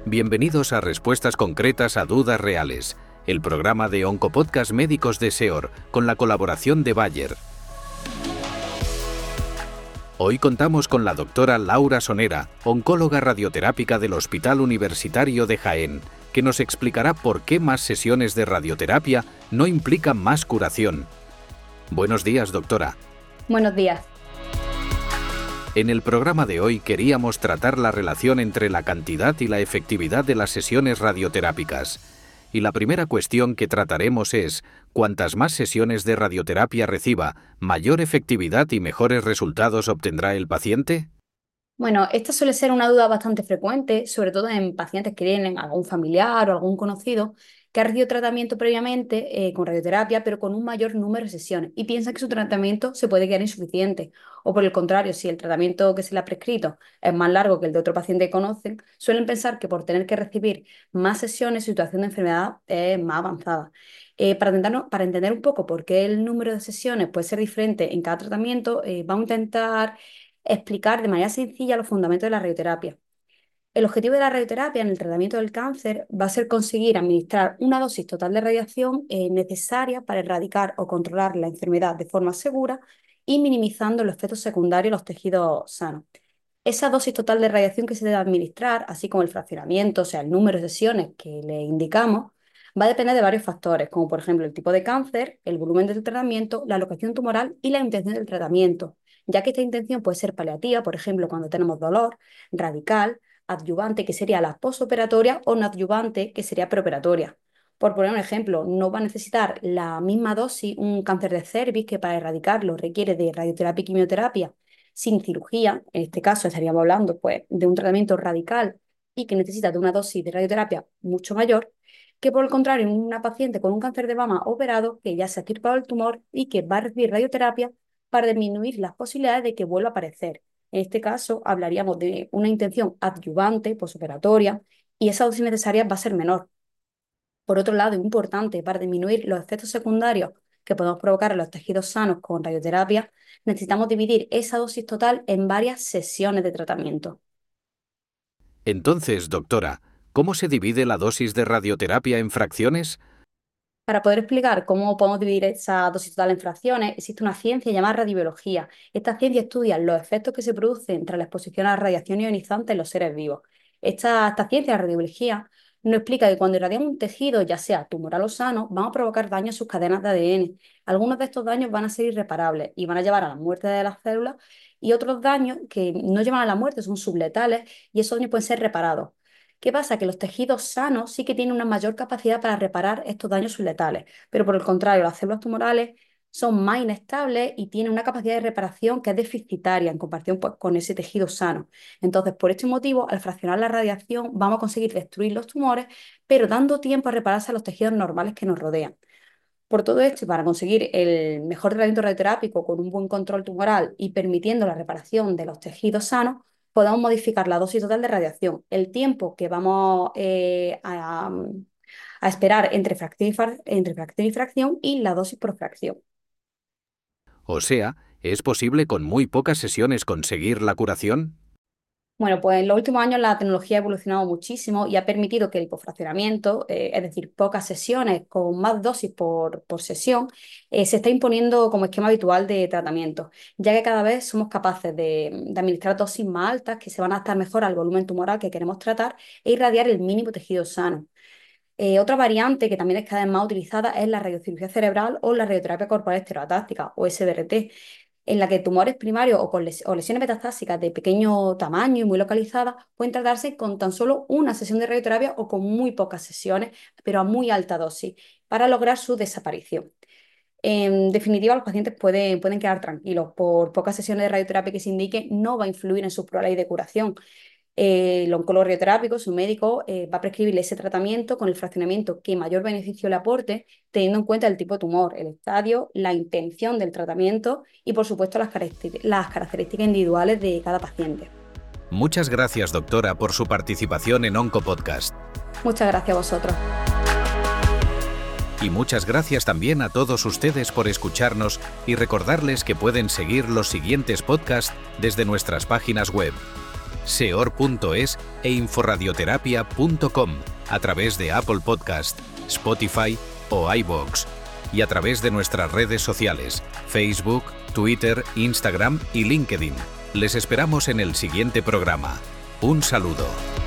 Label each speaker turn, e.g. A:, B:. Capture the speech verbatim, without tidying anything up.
A: Bienvenidos a Respuestas Concretas a Dudas Reales, el programa de Oncopodcast Médicos de SEOR, con la colaboración de Bayer. Hoy contamos con la doctora Laura Sonera, oncóloga radioterápica del Hospital Universitario de Jaén, que nos explicará por qué más sesiones de radioterapia no implican más curación. Buenos días, doctora.
B: Buenos días.
A: En el programa de hoy queríamos tratar la relación entre la cantidad y la efectividad de las sesiones radioterápicas. Y la primera cuestión que trataremos es, cuantas más sesiones de radioterapia reciba, ¿mayor efectividad y mejores resultados obtendrá el paciente?
B: Bueno, esta suele ser una duda bastante frecuente, sobre todo en pacientes que tienen algún familiar o algún conocido que ha recibido tratamiento previamente eh, con radioterapia, pero con un mayor número de sesiones y piensan que su tratamiento se puede quedar insuficiente. O por el contrario, si el tratamiento que se le ha prescrito es más largo que el de otro paciente que conocen, suelen pensar que por tener que recibir más sesiones, su situación de enfermedad es más avanzada. Eh, para, entendernos- para entender un poco por qué el número de sesiones puede ser diferente en cada tratamiento, eh, vamos a intentar explicar de manera sencilla los fundamentos de la radioterapia. El objetivo de la radioterapia en el tratamiento del cáncer va a ser conseguir administrar una dosis total de radiación eh, necesaria para erradicar o controlar la enfermedad de forma segura y minimizando los efectos secundarios en los tejidos sanos. Esa dosis total de radiación que se debe administrar, así como el fraccionamiento, o sea, el número de sesiones que le indicamos, va a depender de varios factores, como por ejemplo el tipo de cáncer, el volumen del tratamiento, la locación tumoral y la intención del tratamiento, ya que esta intención puede ser paliativa, por ejemplo, cuando tenemos dolor, radical, adyuvante, que sería la posoperatoria, o no adyuvante, que sería preoperatoria. Por poner un ejemplo, no va a necesitar la misma dosis un cáncer de cervix, que para erradicarlo requiere de radioterapia y quimioterapia sin cirugía. En este caso estaríamos hablando pues, de un tratamiento radical y que necesita de una dosis de radioterapia mucho mayor, que por el contrario, una paciente con un cáncer de mama operado, que ya se ha extirpado el tumor y que va a recibir radioterapia para disminuir las posibilidades de que vuelva a aparecer. En este caso, hablaríamos de una intención adyuvante, posoperatoria, y esa dosis necesaria va a ser menor. Por otro lado, es importante para disminuir los efectos secundarios que podemos provocar en los tejidos sanos con radioterapia, necesitamos dividir esa dosis total en varias sesiones de tratamiento.
A: Entonces, doctora, ¿cómo se divide la dosis de radioterapia en fracciones?
B: Para poder explicar cómo podemos dividir esa dosis total en fracciones, existe una ciencia llamada radiobiología. Esta ciencia estudia los efectos que se producen tras la exposición a la radiación ionizante en los seres vivos. Esta, esta ciencia, la radiobiología, nos explica que cuando irradiamos un tejido, ya sea tumoral o sano, vamos a provocar daño a sus cadenas de A D N. Algunos de estos daños van a ser irreparables y van a llevar a la muerte de las células, y otros daños que no llevan a la muerte son subletales y esos daños pueden ser reparados. ¿Qué pasa? Que los tejidos sanos sí que tienen una mayor capacidad para reparar estos daños subletales, pero por el contrario, las células tumorales son más inestables y tienen una capacidad de reparación que es deficitaria en comparación pues, con ese tejido sano. Entonces, por este motivo, al fraccionar la radiación, vamos a conseguir destruir los tumores, pero dando tiempo a repararse a los tejidos normales que nos rodean. Por todo esto, y para conseguir el mejor tratamiento radioterápico con un buen control tumoral y permitiendo la reparación de los tejidos sanos, podemos modificar la dosis total de radiación, el tiempo que vamos eh, a, a esperar entre fracción, y fra- entre fracción y fracción y la dosis por fracción.
A: O sea, ¿es posible con muy pocas sesiones conseguir la curación?
B: Bueno, pues en los últimos años la tecnología ha evolucionado muchísimo y ha permitido que el hipofraccionamiento, eh, es decir, pocas sesiones con más dosis por, por sesión, eh, se está imponiendo como esquema habitual de tratamiento, ya que cada vez somos capaces de, de administrar dosis más altas que se van a adaptar mejor al volumen tumoral que queremos tratar e irradiar el mínimo tejido sano. Eh, otra variante que también es cada vez más utilizada es la radiocirugía cerebral o la radioterapia corporal estereotáctica, o S B R T, en la que tumores primarios o, con les- o lesiones metastásicas de pequeño tamaño y muy localizadas pueden tratarse con tan solo una sesión de radioterapia o con muy pocas sesiones, pero a muy alta dosis, para lograr su desaparición. En definitiva, los pacientes pueden, pueden quedar tranquilos. Por pocas sesiones de radioterapia que se indique, no va a influir en su probabilidad de curación. Eh, el oncólogo radioterápico, su médico, eh, va a prescribirle ese tratamiento con el fraccionamiento que mayor beneficio le aporte, teniendo en cuenta el tipo de tumor, el estadio, la intención del tratamiento y, por supuesto, las caracter- las características individuales de cada paciente.
A: Muchas gracias, doctora, por su participación en Oncopodcast.
B: Muchas gracias a vosotros.
A: Y muchas gracias también a todos ustedes por escucharnos y recordarles que pueden seguir los siguientes podcasts desde nuestras páginas web: seor punto es e inforadioterapia punto com, a través de Apple Podcast, Spotify o iVoox, y a través de nuestras redes sociales, Facebook, Twitter, Instagram y LinkedIn. Les esperamos en el siguiente programa. Un saludo.